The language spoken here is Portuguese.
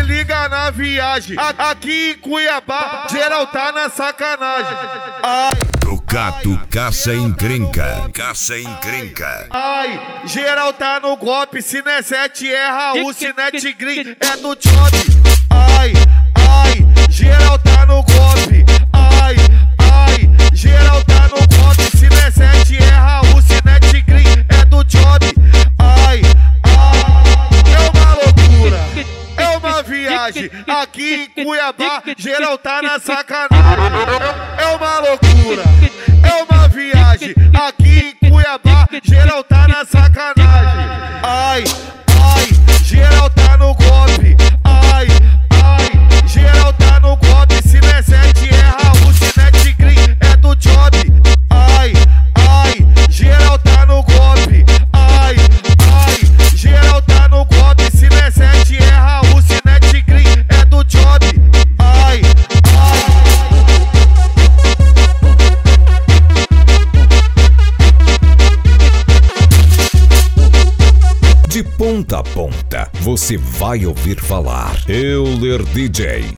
liga na viagem. Aqui em Cuiabá, geral tá na sacanagem. Ai, Trocato caça encrenca. Caça encrenca. ai, geral tá no golpe. Se não é 7 é Raul, se não é Tigrinho é do Job. Ai, ai, geral tá no golpe. Ai, ai, geral tá no golpe. Se não é 7 é Raul, se não é Tigrinho é do Job. Ai, ai, é uma loucura, é uma viagem. Aqui em Cuiabá, geral tá na sacanagem. É uma loucura, é uma viagem. Aqui em Cuiabá, geral tá na sacanagem. Ai, ai, geral tá no golpe. Ai, ai, geral tá no golpe. Se não é 7 é Raul, se não é Tigrinho é do Job. Ai, ai, geral tá no golpe. Ai, ai, geral tá no golpe. Se não é 7 é Raul, se não é Tigrinho é do Job. Ai, ai. De ponta a ponta, você vai ouvir falar. Euler DJ.